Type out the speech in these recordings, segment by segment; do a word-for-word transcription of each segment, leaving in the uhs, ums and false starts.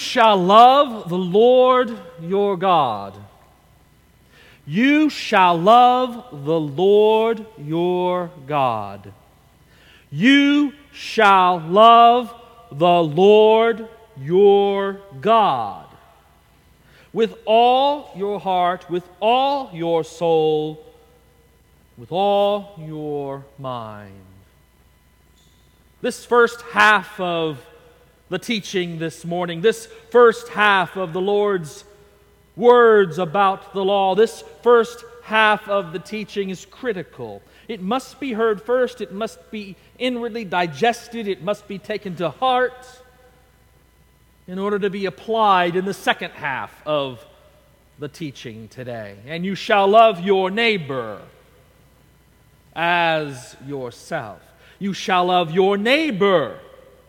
shall love the Lord your God. You shall love the Lord your God. You shall love the Lord your God with all your heart, with all your soul, with all your mind. This first half of the teaching this morning, this first half of the Lord's words about the law, this first half of the teaching is critical. It must be heard first, it must be inwardly digested, it must be taken to heart in order to be applied in the second half of the teaching today. And you shall love your neighbor as yourself. You shall love your neighbor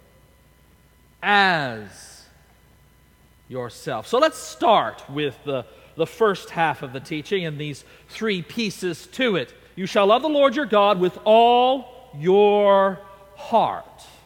as yourself. So let's start with the, the first half of the teaching and these three pieces to it. You shall love the Lord your God with all your heart.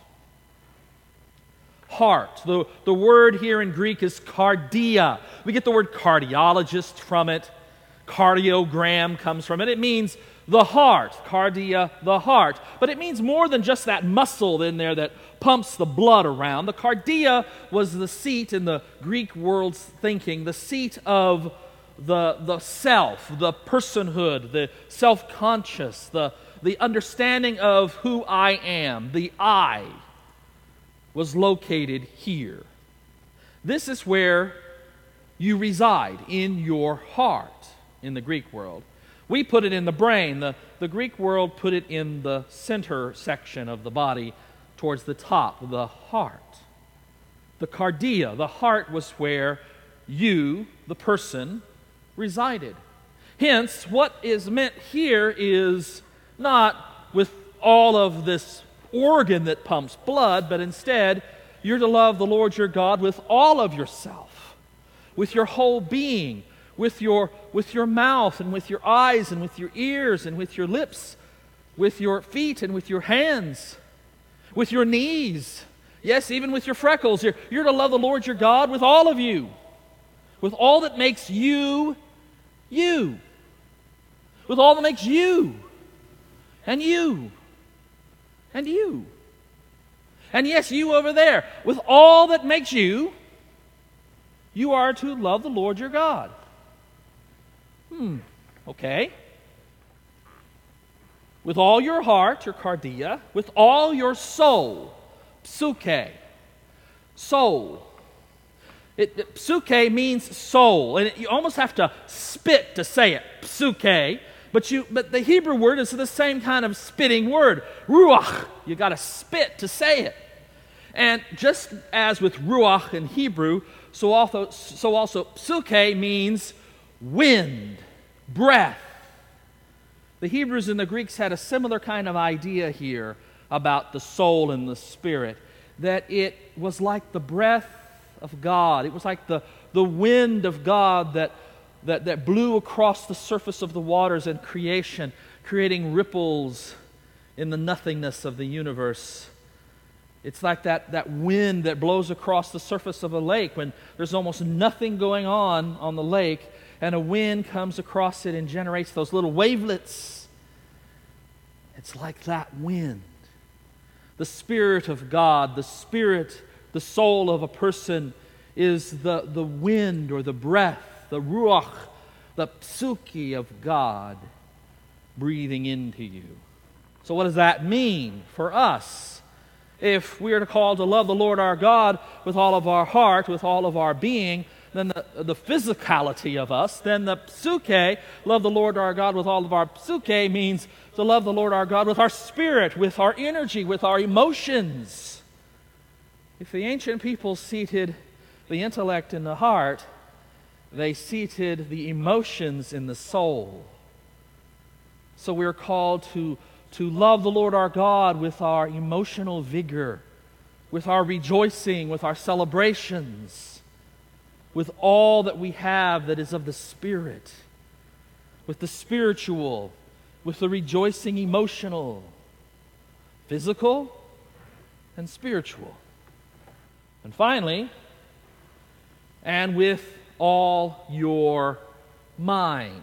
Heart. The, the word here in Greek is cardia. We get the word cardiologist from it. Cardiogram comes from it. It means the heart. Cardia, the heart. But it means more than just that muscle in there that pumps the blood around. The cardia was the seat in the Greek world's thinking, the seat of the, the self, the personhood, the self-conscious, the, the understanding of who I am, the I, was located here. This is where you reside, in your heart, in the Greek world. We put it in the brain. The, the Greek world put it in the center section of the body, towards the top, the heart. The cardia, the heart, was where you, the person, resided. Hence, what is meant here is not with all of this organ that pumps blood, but instead, you're to love the Lord your God with all of yourself, with your whole being, with your, with your mouth and with your eyes and with your ears and with your lips, with your feet and with your hands, with your knees, yes, even with your freckles. You're, you're to love the Lord your God with all of you, with all that makes you, you, with all that makes you, and you, and you. And yes, you over there, with all that makes you, you are to love the Lord your God. Hmm, okay. With all your heart, your cardia, with all your soul, psuche, soul. It, it, psuche means soul, and it, you almost have to spit to say it, psuche. But you, but the Hebrew word is the same kind of spitting word, ruach. You got to spit to say it. And just as with ruach in Hebrew, so also, so also psuche means wind, breath. The Hebrews and the Greeks had a similar kind of idea here about the soul and the spirit, that it was like the breath of God. It was like the, the wind of God that, that, that blew across the surface of the waters in creation, creating ripples in the nothingness of the universe. It's like that, that wind that blows across the surface of a lake when there's almost nothing going on on the lake, and a wind comes across it and generates those little wavelets. It's like that wind. The Spirit of God, the Spirit, the soul of a person is the, the wind or the breath, the ruach, the psuche of God breathing into you. So what does that mean for us? If we are to call to love the Lord our God with all of our heart, with all of our being, then the, the physicality of us, then the psuche, love the Lord our God with all of our psuche, means to love the Lord our God with our spirit, with our energy, with our emotions. If the ancient people seated the intellect in the heart, they seated the emotions in the soul. So we're called to, to love the Lord our God with our emotional vigor, with our rejoicing, with our celebrations, with all that we have that is of the Spirit, with the spiritual, with the rejoicing emotional, physical, and spiritual. And finally, and with all your mind.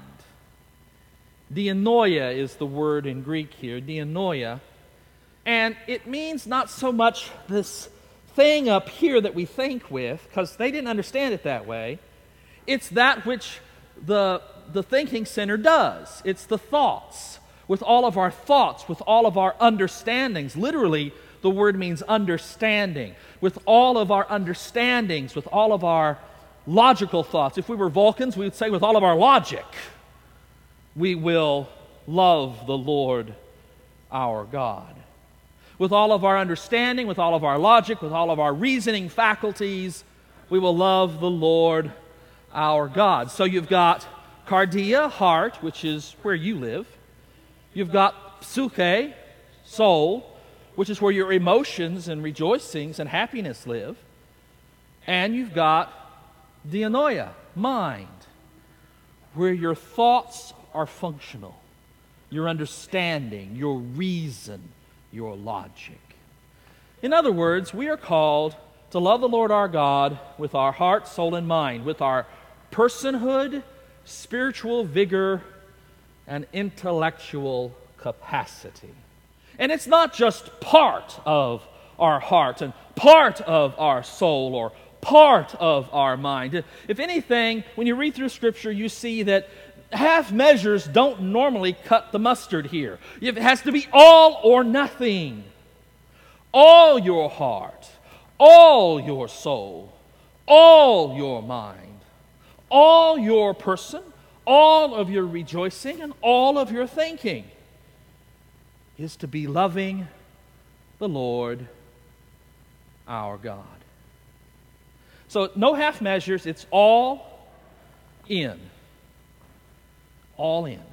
Dianoia is the word in Greek here, dianoia. And it means not so much this thing up here that we think with, because they didn't understand it that way. It's that which the, the thinking center does. It's the thoughts. With all of our thoughts, with all of our understandings. Literally, the word means understanding. With all of our understandings, with all of our logical thoughts. If we were Vulcans, we would say with all of our logic, we will love the Lord our God. With all of our understanding, with all of our logic, with all of our reasoning faculties, we will love the Lord our God. So you've got cardia, heart, which is where you live. You've got psyche, soul, which is where your emotions and rejoicings and happiness live. And you've got dianoia, mind, where your thoughts are functional, your understanding, your reason, your logic. In other words, we are called to love the Lord our God with our heart, soul, and mind, with our personhood, spiritual vigor, and intellectual capacity. And it's not just part of our heart and part of our soul or part of our mind. If anything, when you read through Scripture, you see that half measures don't normally cut the mustard here. It has to be all or nothing. All your heart, all your soul, all your mind, all your person, all of your rejoicing, and all of your thinking is to be loving the Lord our God. So no half measures, it's all in. All in.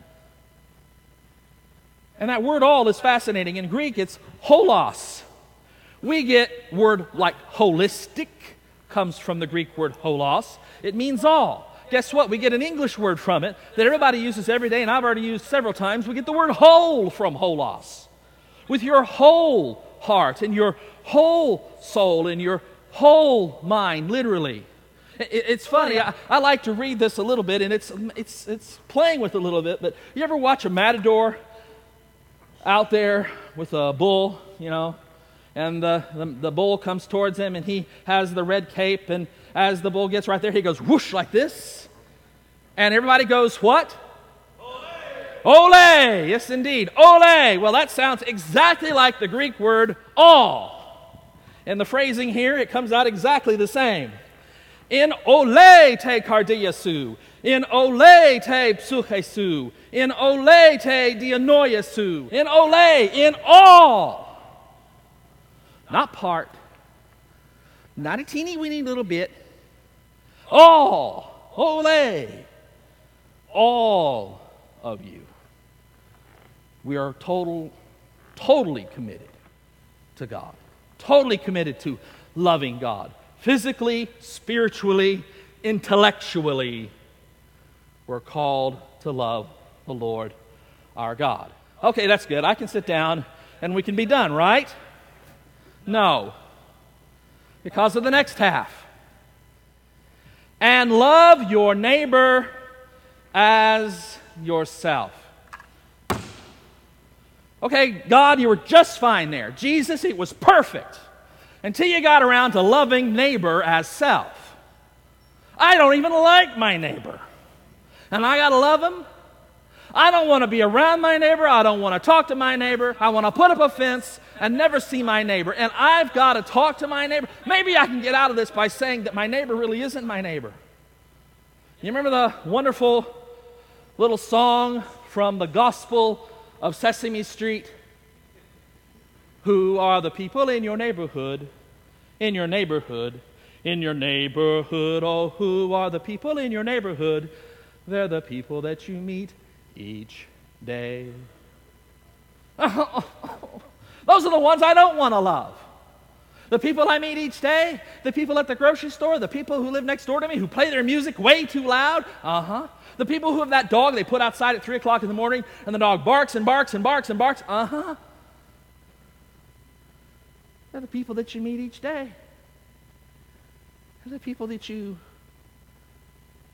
And that word all is fascinating. In Greek, it's holos. We get word like holistic, comes from the Greek word holos. It means all. Guess what? We get an English word from it that everybody uses every day, and I've already used several times. We get the word whole from holos. With your whole heart and your whole soul and your whole mind, literally. It's funny, I, I like to read this a little bit, and it's, it's, it's playing with it a little bit, but you ever watch a matador out there with a bull, you know, and the, the, the bull comes towards him, and he has the red cape, and as the bull gets right there, he goes whoosh like this, and everybody goes, what? Ole! Ole! Yes, indeed. Ole! Well, that sounds exactly like the Greek word all. In the phrasing here, it comes out exactly the same. In ole te cardia su. In ole te psyche su. In ole te dianoia su. In ole, in all. Not part. Not a teeny weeny little bit. All. Ole. All of you. We are total, totally committed to God. Totally committed to loving God. Physically, spiritually, intellectually, we're called to love the Lord our God. Okay, that's good. I can sit down and we can be done, right? No. Because of the next half. And love your neighbor as yourself. Okay, God, you were just fine there. Jesus, it was perfect. Until you got around to loving neighbor as self. I don't even like my neighbor. And I got to love him. I don't want to be around my neighbor. I don't want to talk to my neighbor. I want to put up a fence and never see my neighbor. And I've got to talk to my neighbor. Maybe I can get out of this by saying that my neighbor really isn't my neighbor. You remember the wonderful little song from the Gospel of Sesame Street? Who are the people in your neighborhood? In your neighborhood. In your neighborhood. Oh, who are the people in your neighborhood? They're the people that you meet each day. Those are the ones I don't want to love. The people I meet each day, the people at the grocery store, the people who live next door to me who play their music way too loud. Uh-huh. The people who have that dog they put outside at three o'clock in the morning and the dog barks and barks and barks and barks. Uh-huh. They're the people that you meet each day. They're the people that you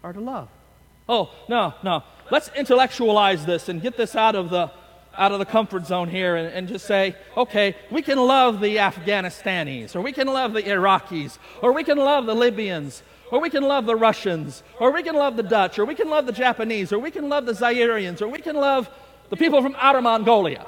are to love. Oh, no, no. Let's intellectualize this and get this out of the out of the comfort zone here and, and just say, okay, we can love the Afghanistanis, or we can love the Iraqis, or we can love the Libyans, or we can love the Russians, or we can love the Dutch, or we can love the Japanese, or we can love the Zairians, or we can love the people from outer Mongolia.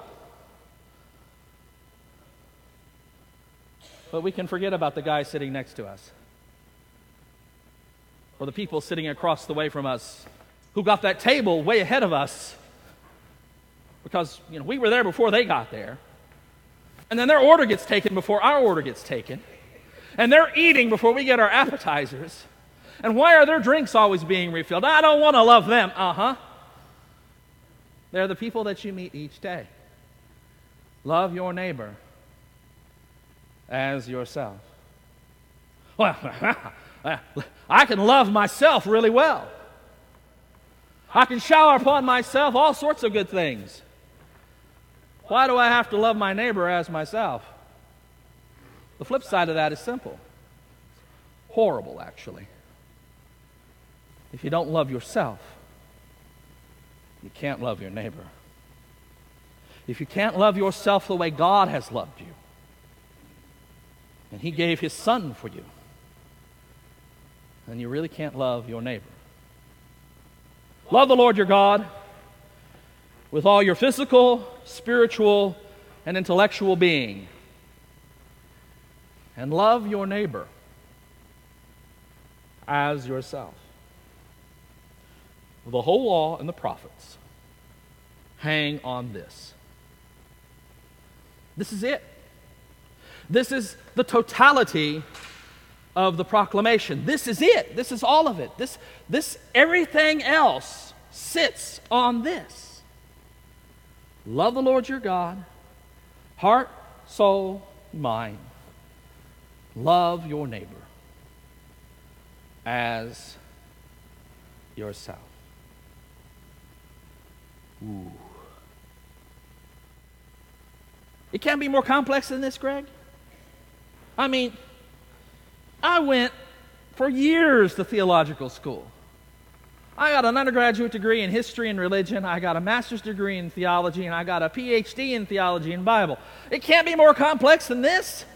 But we can forget about the guy sitting next to us, or the people sitting across the way from us who got that table way ahead of us because, you know, we were there before they got there. And then their order gets taken before our order gets taken. And they're eating before we get our appetizers. And why are their drinks always being refilled? I don't want to love them. Uh-huh. They're the people that you meet each day. Love your neighbor as yourself. Well, I can love myself really well. I can shower upon myself all sorts of good things. Why do I have to love my neighbor as myself? The flip side of that is simple. Horrible, actually. If you don't love yourself, you can't love your neighbor. If you can't love yourself the way God has loved you, and He gave His Son for you, then you really can't love your neighbor. Love the Lord your God with all your physical, spiritual, and intellectual being. And love your neighbor as yourself. The whole law and the prophets hang on this. This is it. This is the totality of the proclamation. This is it. This is all of it. This, this, everything else sits on this. Love the Lord your God, heart, soul, mind. Love your neighbor as yourself. Ooh. It can't be more complex than this, Greg. I mean, I went for years to theological school. I got an undergraduate degree in history and religion. I got a master's degree in theology, and I got a P H D in theology and Bible. It can't be more complex than this.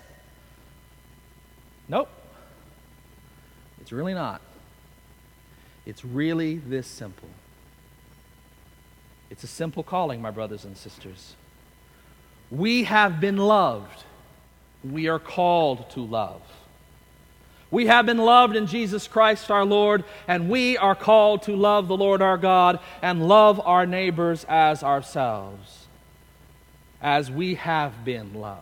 Nope. It's really not. It's really this simple. It's a simple calling, my brothers and sisters. We have been loved. We are called to love. We have been loved in Jesus Christ our Lord, and we are called to love the Lord our God and love our neighbors as ourselves, as we have been loved.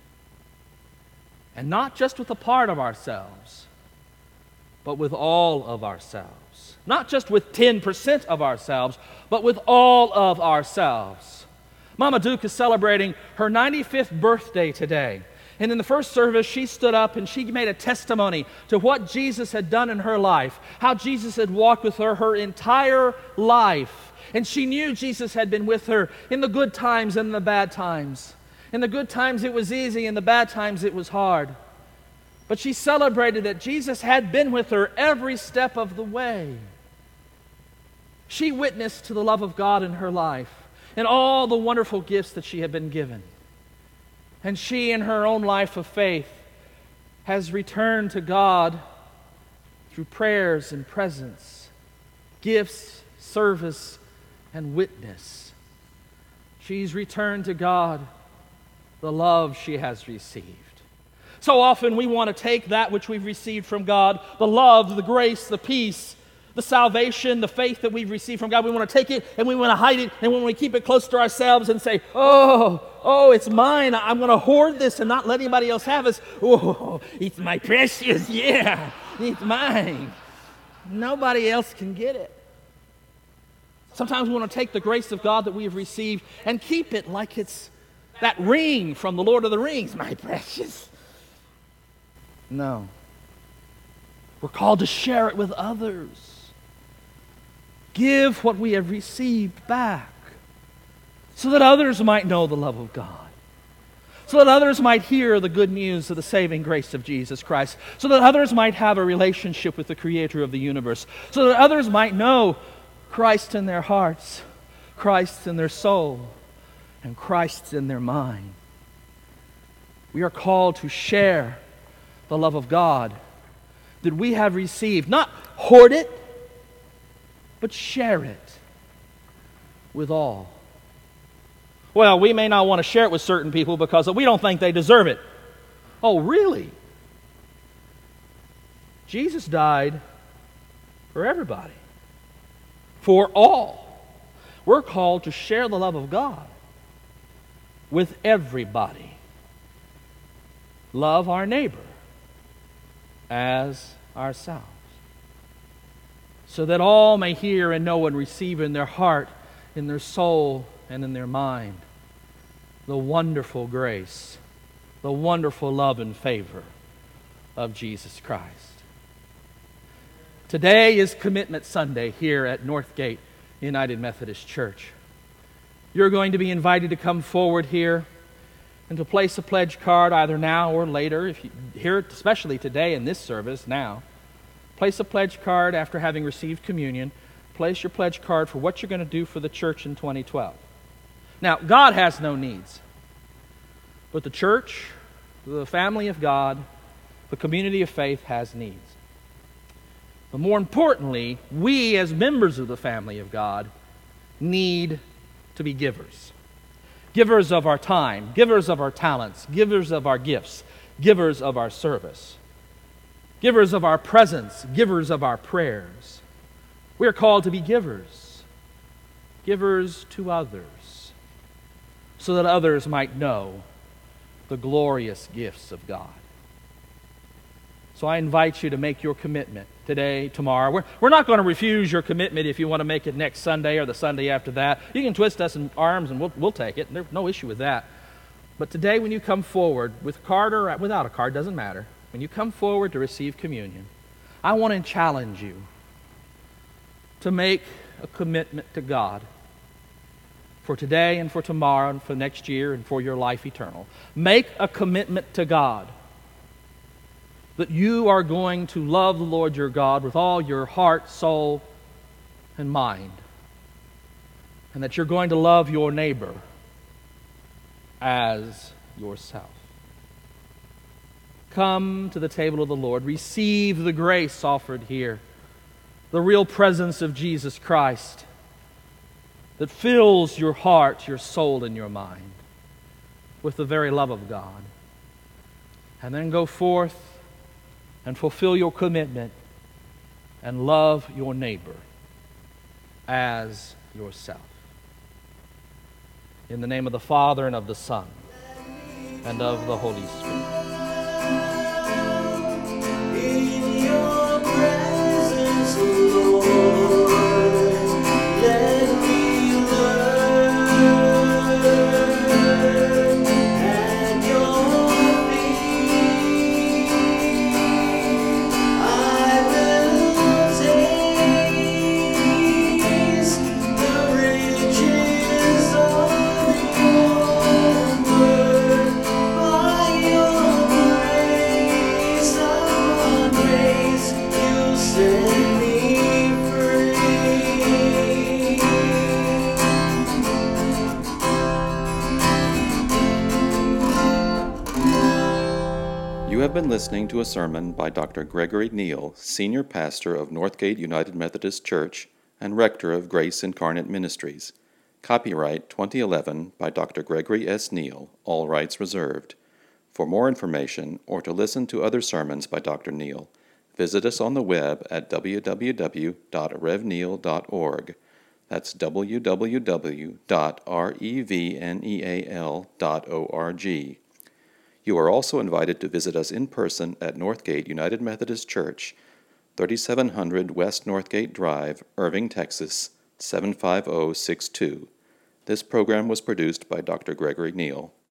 And not just with a part of ourselves, but with all of ourselves. Not just with ten percent of ourselves, but with all of ourselves. Mama Duke is celebrating her ninety-fifth birthday today. And in the first service, she stood up and she made a testimony to what Jesus had done in her life, how Jesus had walked with her her entire life. And she knew Jesus had been with her in the good times and the bad times. In the good times it was easy, in the bad times it was hard. But she celebrated that Jesus had been with her every step of the way. She witnessed to the love of God in her life and all the wonderful gifts that she had been given. And she, in her own life of faith, has returned to God through prayers and presence, gifts, service, and witness. She's returned to God the love she has received. So often we want to take that which we've received from God, the love, the grace, the peace, the salvation, the faith that we've received from God. We want to take it and we want to hide it and we want to keep it close to ourselves and say, oh, oh, it's mine. I'm going to hoard this and not let anybody else have it. Oh, it's my precious. Yeah, it's mine. Nobody else can get it. Sometimes we want to take the grace of God that we have received and keep it like it's that ring from the Lord of the Rings. My precious. No. We're called to share it with others. Give what we have received back so that others might know the love of God. so that others might hear the good news of the saving grace of Jesus Christ, so that others might have a relationship with the Creator of the universe, so that others might know Christ in their hearts, Christ in their soul, and Christ in their mind. We are called to share the love of God that we have received. Not hoard it, but share it with all. Well, we may not want to share it with certain people because we don't think they deserve it. Oh, really? Jesus died for everybody, for all. We're called to share the love of God with everybody. Love our neighbor as ourselves, so that all may hear and know and receive in their heart, in their soul, and in their mind the wonderful grace, the wonderful love and favor of Jesus Christ. Today is Commitment Sunday here at Northgate United Methodist Church. You're going to be invited to come forward here and to place a pledge card either now or later. If you hear it, especially today in this service, now. Place a pledge card after having received communion. Place your pledge card for what you're going to do for the church in twenty twelve. Now, God has no needs, but the church, the family of God, the community of faith has needs. But more importantly, we as members of the family of God need to be givers. Givers of our time, givers of our talents, givers of our gifts, givers of our service, givers of our presence, givers of our prayers. We are called to be givers, givers to others, so that others might know the glorious gifts of God. So I invite you to make your commitment today, tomorrow. We're, we're not going to refuse your commitment if you want to make it next Sunday or the Sunday after that. You can twist us in arms and we'll, we'll take it. There's no issue with that. But today when you come forward, with a card or without a card, doesn't matter. When you come forward to receive communion, I want to challenge you to make a commitment to God for today and for tomorrow and for next year and for your life eternal. Make a commitment to God that you are going to love the Lord your God with all your heart, soul, and mind, and that you're going to love your neighbor as yourself. Come to the table of the Lord. Receive the grace offered here, the real presence of Jesus Christ that fills your heart, your soul, and your mind with the very love of God. And then go forth and fulfill your commitment and love your neighbor as yourself. In the name of the Father, and of the Son, and of the Holy Spirit. In your presence, Lord, let me learn at your feet. I will taste the riches of your word. By your grace, upon grace, you set me free. You have been listening to a sermon by Doctor Gregory Neal, Senior Pastor of Northgate United Methodist Church and Rector of Grace Incarnate Ministries. Copyright twenty eleven by Doctor Gregory S. Neal, all rights reserved. For more information or to listen to other sermons by Doctor Neal, visit us on the web at w w w dot rev neal dot org. That's w w w dot rev neal dot org. You are also invited to visit us in person at Northgate United Methodist Church, thirty-seven hundred West Northgate Drive, Irving, Texas, seven five zero six two. This program was produced by Doctor Gregory Neal.